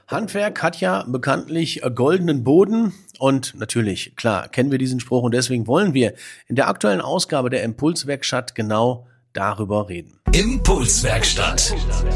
Handwerk hat ja bekanntlich goldenen Boden und natürlich, klar, kennen wir diesen Spruch und deswegen wollen wir in der aktuellen Ausgabe der Impulswerkstatt genau darüber reden. Impulswerkstatt.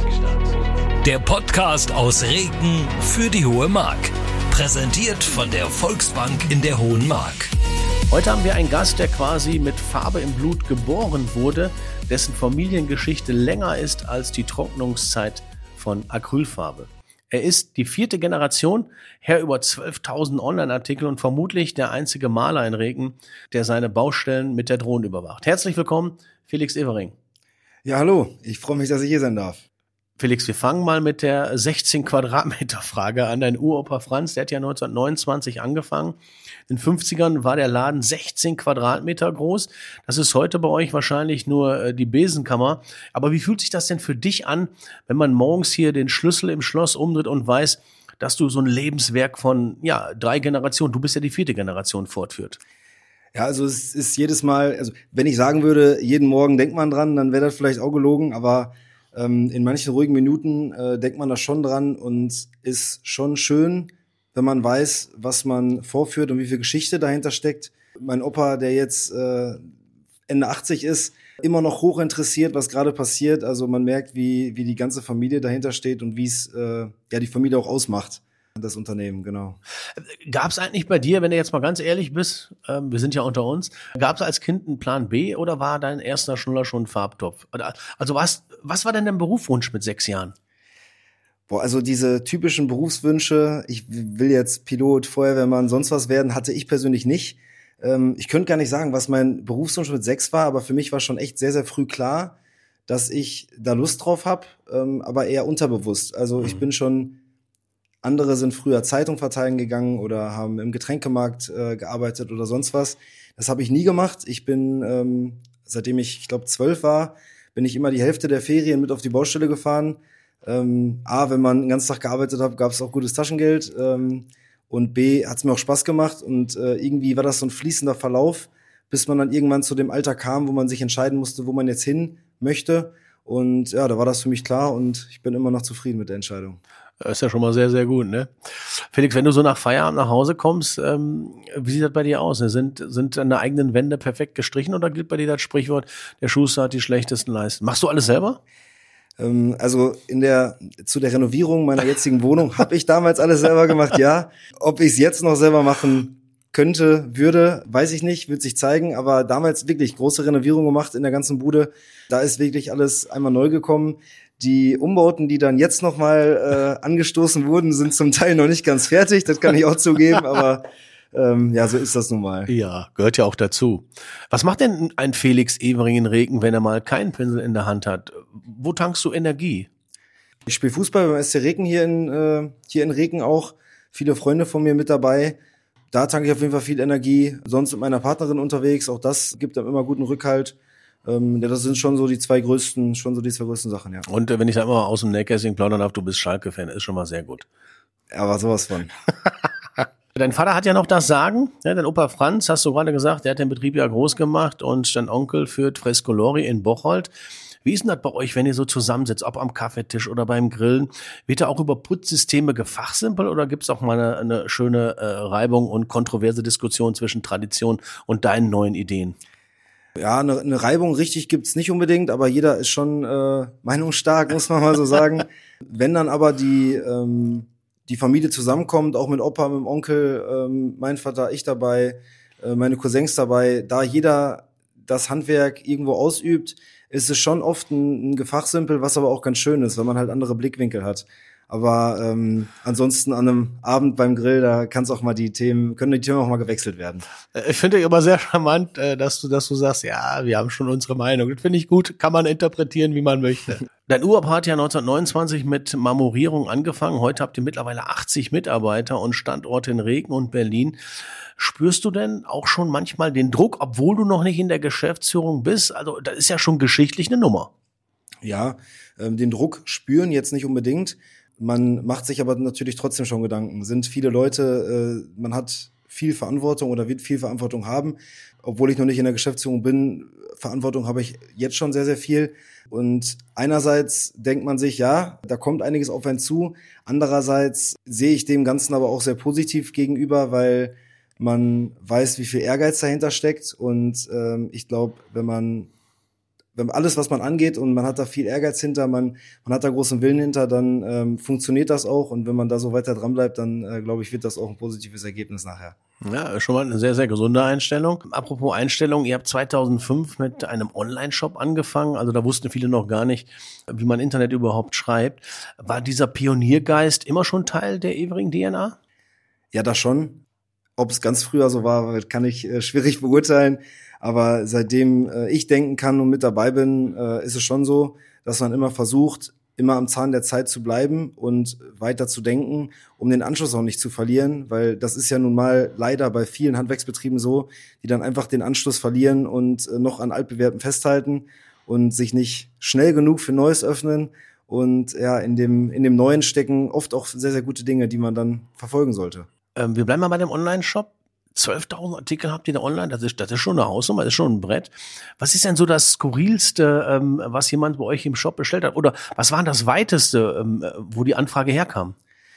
Der Podcast aus Reken für die Hohe Mark. Präsentiert von der Volksbank in der Hohen Mark. Heute haben wir einen Gast, der quasi mit Farbe im Blut geboren wurde, dessen Familiengeschichte länger ist als die Trocknungszeit von Acrylfarbe. Er ist die 4. Generation, Herr über 12.000 Online-Artikel und vermutlich der einzige Maler in Reken, der seine Baustellen mit der Drohne überwacht. Herzlich willkommen, Felix Evering. Ja, hallo. Ich freue mich, dass ich hier sein darf. Felix, wir fangen mal mit der 16 Quadratmeter Frage an. Dein Uropa Franz, der hat ja 1929 angefangen. In den 50ern war der Laden 16 Quadratmeter groß. Das ist heute bei euch wahrscheinlich nur die Besenkammer. Aber wie fühlt sich das denn für dich an, wenn man morgens hier den Schlüssel im Schloss umdreht und weiß, dass du so ein Lebenswerk von 3 Generationen, du bist ja die 4. Generation, fortführt? Ja, also es ist jedes Mal, also wenn ich sagen würde, jeden Morgen denkt man dran, dann wäre das vielleicht auch gelogen, aber in manchen ruhigen Minuten denkt man da schon dran und ist schon schön, wenn man weiß, was man vorführt und wie viel Geschichte dahinter steckt. Mein Opa, der jetzt Ende 80 ist, immer noch hoch interessiert, was gerade passiert. Also man merkt, wie die ganze Familie dahinter steht und wie es die Familie auch ausmacht. Das Unternehmen, genau. Gab es eigentlich bei dir, wenn du jetzt mal ganz ehrlich bist, wir sind ja unter uns, gab es als Kind einen Plan B oder war dein erster Schnuller schon ein Farbtopf? Also was war denn dein Berufswunsch mit 6 Jahren? Also diese typischen Berufswünsche, ich will jetzt Pilot, Feuerwehrmann, sonst was werden, hatte ich persönlich nicht. Ich könnte gar nicht sagen, was mein Berufswunsch mit 6 war, aber für mich war schon echt sehr, sehr früh klar, dass ich da Lust drauf habe, aber eher unterbewusst. Also ich bin schon... Andere sind früher Zeitung verteilen gegangen oder haben im Getränkemarkt gearbeitet oder sonst was. Das habe ich nie gemacht. Ich bin, seitdem ich glaube 12 war, bin ich immer die Hälfte der Ferien mit auf die Baustelle gefahren. Wenn man den ganzen Tag gearbeitet hat, gab es auch gutes Taschengeld. Und B, hat es mir auch Spaß gemacht. Und irgendwie war das so ein fließender Verlauf, bis man dann irgendwann zu dem Alter kam, wo man sich entscheiden musste, wo man jetzt hin möchte. Und ja, da war das für mich klar und ich bin immer noch zufrieden mit der Entscheidung. Das ist ja schon mal sehr, sehr gut, ne? Felix, wenn du so nach Feierabend nach Hause kommst, wie sieht das bei dir aus? Sind deine eigenen Wände perfekt gestrichen oder gilt bei dir das Sprichwort, der Schuster hat die schlechtesten Leisten? Machst du alles selber? Also zu der Renovierung meiner jetzigen Wohnung habe ich damals alles selber gemacht, ja. Ob ich es jetzt noch selber machen würde, weiß ich nicht, wird sich zeigen, aber damals wirklich große Renovierung gemacht in der ganzen Bude. Da ist wirklich alles einmal neu gekommen. Die Umbauten, die dann jetzt nochmal angestoßen wurden, sind zum Teil noch nicht ganz fertig, das kann ich auch zugeben, aber so ist das nun mal. Ja, gehört ja auch dazu. Was macht denn ein Felix Evering in Reken, wenn er mal keinen Pinsel in der Hand hat? Wo tankst du Energie? Ich spiele Fußball beim SC Reken hier in Reken auch. Viele Freunde von mir mit dabei. Da tanke ich auf jeden Fall viel Energie. Sonst mit meiner Partnerin unterwegs. Auch das gibt dann immer guten Rückhalt. Das sind schon so die zwei größten Sachen, ja. Und wenn ich da immer aus dem Nähkästchen plaudern darf, du bist Schalke-Fan, ist schon mal sehr gut. Aber sowas von. Dein Vater hat ja noch das Sagen, ja, dein Opa Franz, hast du gerade gesagt, der hat den Betrieb ja groß gemacht und dein Onkel führt Frescolori in Bocholt. Wie ist denn das bei euch, wenn ihr so zusammensitzt, ob am Kaffeetisch oder beim Grillen? Wird da auch über Putzsysteme gefachsimpelt oder gibt es auch mal eine schöne Reibung und kontroverse Diskussion zwischen Tradition und deinen neuen Ideen? Ja, eine Reibung richtig gibt's nicht unbedingt, aber jeder ist schon meinungsstark, muss man mal so sagen. Wenn dann aber die Familie zusammenkommt, auch mit Opa, mit dem Onkel, mein Vater, ich dabei, meine Cousins dabei, da jeder das Handwerk irgendwo ausübt, ist es schon oft ein Gefachsimpel, was aber auch ganz schön ist, weil man halt andere Blickwinkel hat. Aber ansonsten an einem Abend beim Grill, da können die Themen auch mal gewechselt werden. Ich finde aber sehr charmant, dass du sagst, ja, wir haben schon unsere Meinung. Das finde ich gut, kann man interpretieren, wie man möchte. Dein Uropa hat ja 1929 mit Marmorierung angefangen. Heute habt ihr mittlerweile 80 Mitarbeiter und Standorte in Reken und Berlin. Spürst du denn auch schon manchmal den Druck, obwohl du noch nicht in der Geschäftsführung bist? Also das ist ja schon geschichtlich eine Nummer. Ja, den Druck spüren jetzt nicht unbedingt. Man macht sich aber natürlich trotzdem schon Gedanken. Sind viele Leute, man hat viel Verantwortung oder wird viel Verantwortung haben. Obwohl ich noch nicht in der Geschäftsführung bin, Verantwortung habe ich jetzt schon sehr, sehr viel. Und einerseits denkt man sich, ja, da kommt einiges auf einen zu. Andererseits sehe ich dem Ganzen aber auch sehr positiv gegenüber, weil man weiß, wie viel Ehrgeiz dahinter steckt. Und ich glaube, wenn alles, was man angeht und man hat da viel Ehrgeiz hinter, man hat da großen Willen hinter, dann funktioniert das auch. Und wenn man da so weiter dran bleibt, dann glaube ich, wird das auch ein positives Ergebnis nachher. Ja, schon mal eine sehr, sehr gesunde Einstellung. Apropos Einstellung, ihr habt 2005 mit einem Online-Shop angefangen. Also da wussten viele noch gar nicht, wie man Internet überhaupt schreibt. War dieser Pioniergeist immer schon Teil der Evering DNA? Ja, das schon. Ob es ganz früher so war, kann ich schwierig beurteilen. Aber seitdem ich denken kann und mit dabei bin, ist es schon so, dass man immer versucht, immer am Zahn der Zeit zu bleiben und weiter zu denken, um den Anschluss auch nicht zu verlieren, weil das ist ja nun mal leider bei vielen Handwerksbetrieben so, die dann einfach den Anschluss verlieren und noch an altbewährtem festhalten und sich nicht schnell genug für Neues öffnen. Und ja, in dem Neuen stecken oft auch sehr, sehr gute Dinge, die man dann verfolgen sollte. Wir bleiben mal bei dem Online-Shop. 12.000 Artikel habt ihr da online, das ist schon eine Hausnummer, das ist schon ein Brett. Was ist denn so das Skurrilste, was jemand bei euch im Shop bestellt hat? Oder was war das Weiteste, wo die Anfrage herkam?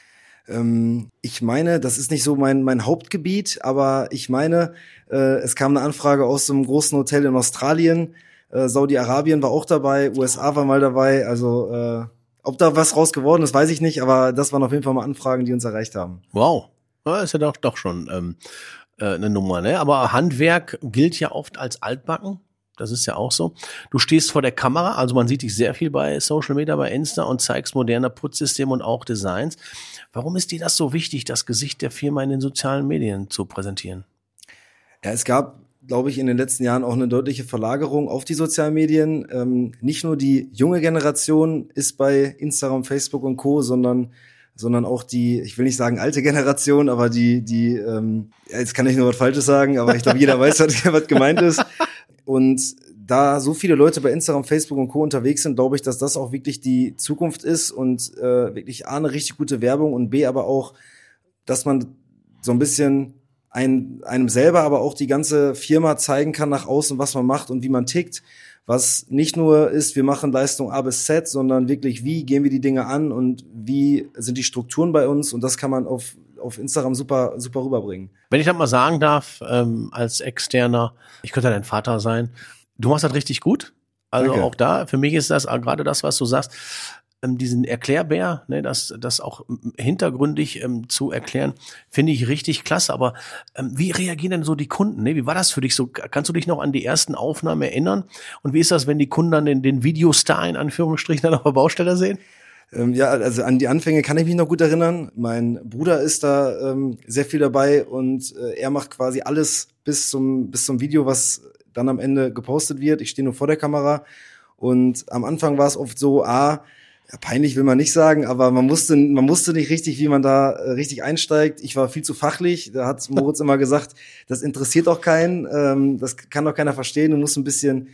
Ich meine, das ist nicht so mein Hauptgebiet, aber ich meine, es kam eine Anfrage aus einem großen Hotel in Australien, Saudi-Arabien war auch dabei, USA war mal dabei, also ob da was raus geworden ist, weiß ich nicht, aber das waren auf jeden Fall mal Anfragen, die uns erreicht haben. Wow, das ist ja doch schon eine Nummer, ne? Aber Handwerk gilt ja oft als altbacken. Das ist ja auch so. Du stehst vor der Kamera, also man sieht dich sehr viel bei Social Media, bei Insta und zeigst moderne Putzsysteme und auch Designs. Warum ist dir das so wichtig, das Gesicht der Firma in den sozialen Medien zu präsentieren? Ja, es gab, glaube ich, in den letzten Jahren auch eine deutliche Verlagerung auf die sozialen Medien. Nicht nur die junge Generation ist bei Instagram, Facebook und Co., sondern auch die, ich will nicht sagen alte Generation, aber die jetzt kann ich nur was Falsches sagen, aber ich glaube, jeder weiß, was gemeint ist. Und da so viele Leute bei Instagram, Facebook und Co. unterwegs sind, glaube ich, dass das auch wirklich die Zukunft ist und wirklich A, eine richtig gute Werbung und B, aber auch, dass man so ein bisschen einem selber, aber auch die ganze Firma zeigen kann nach außen, was man macht und wie man tickt. Was nicht nur ist, wir machen Leistung A bis Z, sondern wirklich, wie gehen wir die Dinge an und wie sind die Strukturen bei uns, und das kann man auf Instagram super rüberbringen. Wenn ich das mal sagen darf, als Externer, ich könnte dein Vater sein, du machst das richtig gut. Also Danke. Auch da, für mich ist das gerade das, was du sagst, diesen Erklärbär, ne, das auch hintergründig zu erklären, finde ich richtig klasse. Aber wie reagieren denn so die Kunden? Ne? Wie war das für dich so? Kannst du dich noch an die ersten Aufnahmen erinnern? Und wie ist das, wenn die Kunden dann den Videostar in Anführungsstrichen dann auf der Baustelle sehen? Ja, also an die Anfänge kann ich mich noch gut erinnern. Mein Bruder ist da sehr viel dabei und er macht quasi alles bis zum Video, was dann am Ende gepostet wird. Ich stehe nur vor der Kamera und am Anfang war es oft so, peinlich will man nicht sagen, aber man wusste nicht richtig, wie man da richtig einsteigt. Ich war viel zu fachlich. Da hat Moritz immer gesagt, das interessiert auch keinen, das kann doch keiner verstehen. Du musst ein bisschen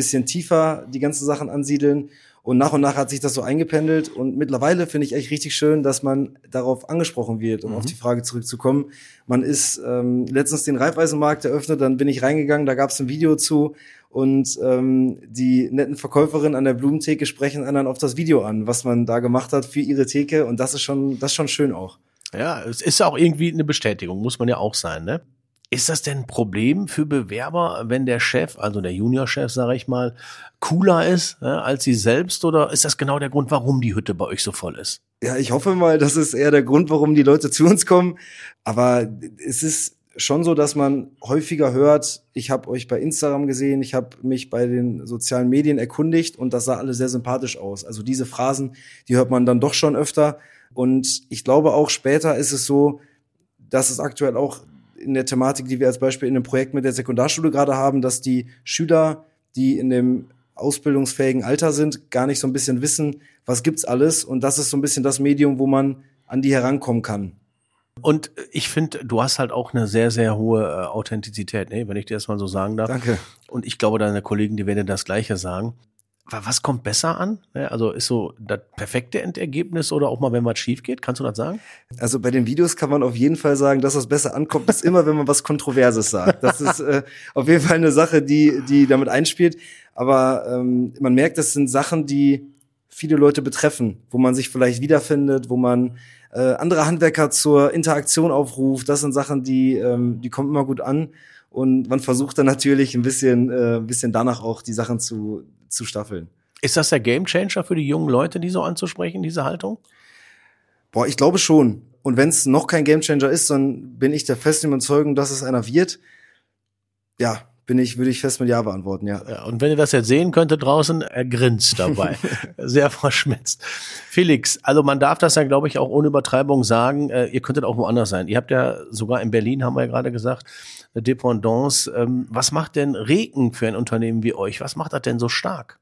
tiefer die ganzen Sachen ansiedeln. Und nach hat sich das so eingependelt. Und mittlerweile finde ich echt richtig schön, dass man darauf angesprochen wird, um auf die Frage zurückzukommen. Man ist letztens den Raiffeisenmarkt eröffnet, dann bin ich reingegangen, da gab es ein Video zu. Und die netten Verkäuferinnen an der Blumentheke sprechen anderen auf das Video an, was man da gemacht hat für ihre Theke. Und das ist schon schön auch. Ja, es ist auch irgendwie eine Bestätigung, muss man ja auch sein, ne? Ist das denn ein Problem für Bewerber, wenn der Chef, also der Juniorchef, sage ich mal, cooler ist als sie selbst? Oder ist das genau der Grund, warum die Hütte bei euch so voll ist? Ja, ich hoffe mal, das ist eher der Grund, warum die Leute zu uns kommen. Aber es ist schon so, dass man häufiger hört, ich habe euch bei Instagram gesehen, ich habe mich bei den sozialen Medien erkundigt und das sah alles sehr sympathisch aus. Also diese Phrasen, die hört man dann doch schon öfter. Und ich glaube auch später ist es so, dass es aktuell auch in der Thematik, die wir als Beispiel in dem Projekt mit der Sekundarschule gerade haben, dass die Schüler, die in dem ausbildungsfähigen Alter sind, gar nicht so ein bisschen wissen, was gibt's alles. Und das ist so ein bisschen das Medium, wo man an die herankommen kann. Und ich finde, du hast halt auch eine sehr, sehr hohe Authentizität, ne? Wenn ich dir das mal so sagen darf. Danke. Und ich glaube, deine Kollegen, die werden das Gleiche sagen. Was kommt besser an? Also ist so das perfekte Endergebnis oder auch mal, wenn was schief geht? Kannst du das sagen? Also bei den Videos kann man auf jeden Fall sagen, dass was besser ankommt, ist immer, wenn man was Kontroverses sagt. Das ist auf jeden Fall eine Sache, die damit einspielt. Aber man merkt, das sind Sachen, die viele Leute betreffen, wo man sich vielleicht wiederfindet, wo man andere Handwerker zur Interaktion aufruft. Das sind Sachen, die kommen immer gut an. Und man versucht dann natürlich ein bisschen danach auch die Sachen zu staffeln. Ist das der Gamechanger für die jungen Leute, die so anzusprechen, diese Haltung? Boah, ich glaube schon. Und wenn es noch kein Gamechanger ist, dann bin ich der festen Überzeugung, dass es einer wird. Ja, würde ich fest mit Ja beantworten, ja. Ja. Und wenn ihr das jetzt sehen könntet draußen, er grinst dabei. Sehr verschmitzt. Felix, also man darf das ja, glaube ich, auch ohne Übertreibung sagen, ihr könntet auch woanders sein. Ihr habt ja sogar in Berlin, haben wir ja gerade gesagt, eine Dependance. Was macht denn Reken für ein Unternehmen wie euch? Was macht das denn so stark?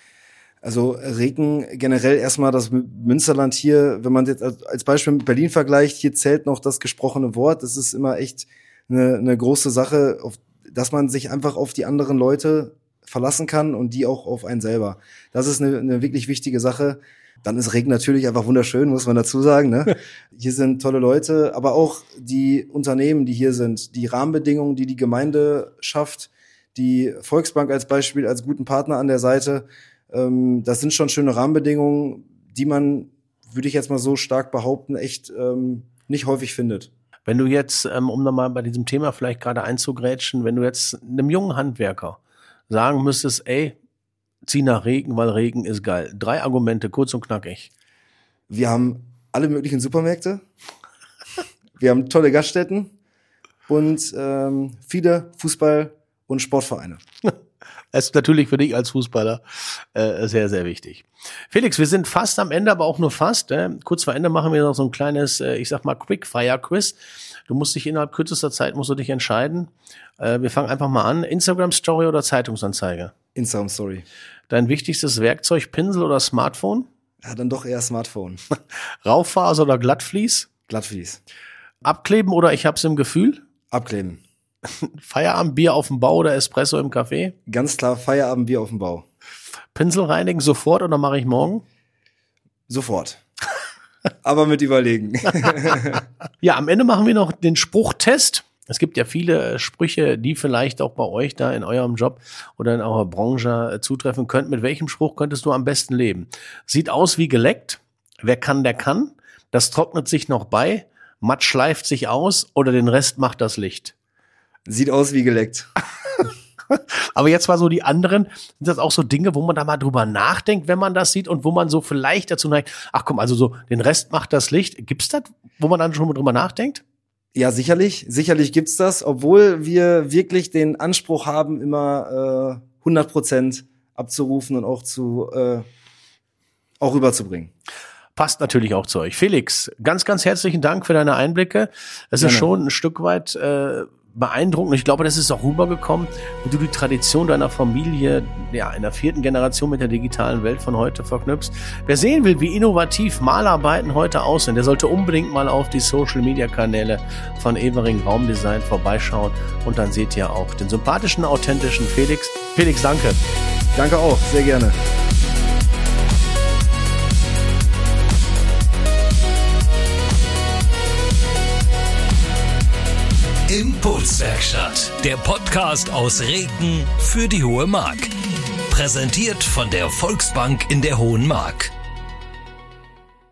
Also Reken generell erstmal das Münsterland hier, wenn man jetzt als Beispiel mit Berlin vergleicht, hier zählt noch das gesprochene Wort. Das ist immer echt eine große Sache, dass man sich einfach auf die anderen Leute verlassen kann und die auch auf einen selber. Das ist eine wirklich wichtige Sache. Dann ist Reken natürlich einfach wunderschön, muss man dazu sagen, ne? Hier sind tolle Leute, aber auch die Unternehmen, die hier sind, die Rahmenbedingungen, die Gemeinde schafft, die Volksbank als Beispiel, als guten Partner an der Seite, das sind schon schöne Rahmenbedingungen, die man, würde ich jetzt mal so stark behaupten, echt nicht häufig findet. Wenn du jetzt, um nochmal bei diesem Thema vielleicht gerade einzugrätschen, wenn du jetzt einem jungen Handwerker sagen müsstest, ey, zieh nach Reken, weil Reken ist geil. 3 Argumente, kurz und knackig. Wir haben alle möglichen Supermärkte. Wir haben tolle Gaststätten und viele Fußball- und Sportvereine. Das ist natürlich für dich als Fußballer sehr, sehr wichtig. Felix, wir sind fast am Ende, aber auch nur fast. Kurz vor Ende machen wir noch so ein kleines, ich sag mal, Quickfire-Quiz. Du musst dich innerhalb kürzester Zeit entscheiden. Wir fangen einfach mal an. Instagram-Story oder Zeitungsanzeige? Instagram-Story. Dein wichtigstes Werkzeug, Pinsel oder Smartphone? Ja, dann doch eher Smartphone. Raufaser oder Glattflies? Glattflies. Abkleben oder ich hab's im Gefühl? Abkleben. Feierabendbier auf dem Bau oder Espresso im Café? Ganz klar Feierabendbier auf dem Bau. Pinsel reinigen sofort oder mache ich morgen? Sofort. Aber mit Überlegen. Ja, am Ende machen wir noch den Spruchtest. Es gibt ja viele Sprüche, die vielleicht auch bei euch da in eurem Job oder in eurer Branche zutreffen könnten. Mit welchem Spruch könntest du am besten leben? Sieht aus wie geleckt. Wer kann, der kann. Das trocknet sich noch bei. Matt schleift sich aus oder den Rest macht das Licht. Sieht aus wie geleckt. Aber jetzt mal so die anderen, sind das auch so Dinge, wo man da mal drüber nachdenkt, wenn man das sieht und wo man so vielleicht dazu neigt, ach komm, also so den Rest macht das Licht. Gibt's das, wo man dann schon mal drüber nachdenkt? Ja, sicherlich gibt's das, obwohl wir wirklich den Anspruch haben, immer 100% abzurufen und auch rüberzubringen. Passt natürlich auch zu euch. Felix, ganz, ganz herzlichen Dank für deine Einblicke. Es ist schon ein Stück weit beeindruckend. Ich glaube, das ist auch rübergekommen, wie du die Tradition deiner Familie, ja, in der 4. Generation mit der digitalen Welt von heute verknüpfst. Wer sehen will, wie innovativ Malarbeiten heute aussehen, der sollte unbedingt mal auf die Social-Media-Kanäle von Evering Raumdesign vorbeischauen und dann seht ihr auch den sympathischen, authentischen Felix. Felix, danke. Danke auch, sehr gerne. Impulswerkstatt, der Podcast aus Reken für die Hohe Mark. Präsentiert von der Volksbank in der Hohen Mark.